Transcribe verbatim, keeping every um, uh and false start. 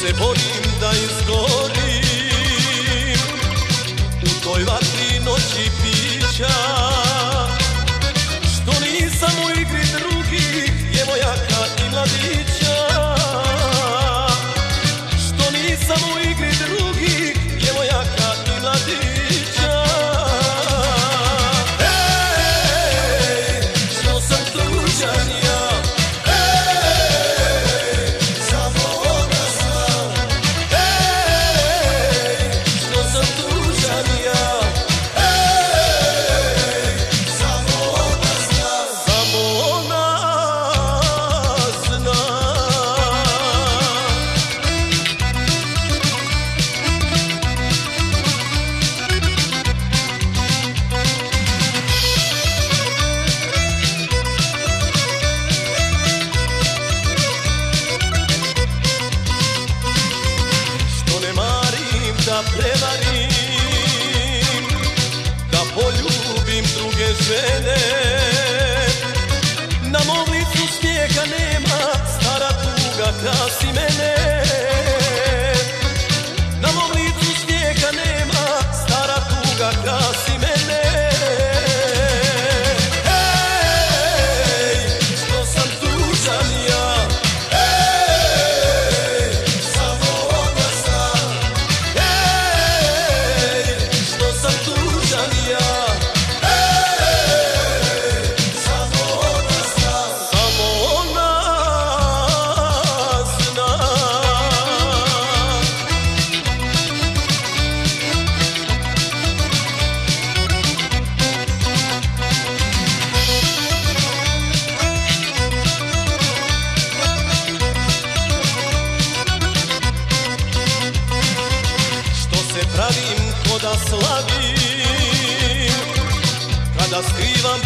se borim da izgorim u toj vatri noći pića, što nisam u igri drugih djevojaka i mladića, što nisam u igri drugih djevojaka i mladića. Ej, što sam tuđan ja, da prevarim, da poljubim druge žene. Na mom licu smijeha nema, stara tuga krasi mene. Na mom licu smijeha nema, stara tuga krasi mene. Ej, što sam tužan ja, pravim ko da slavim, kada skrivam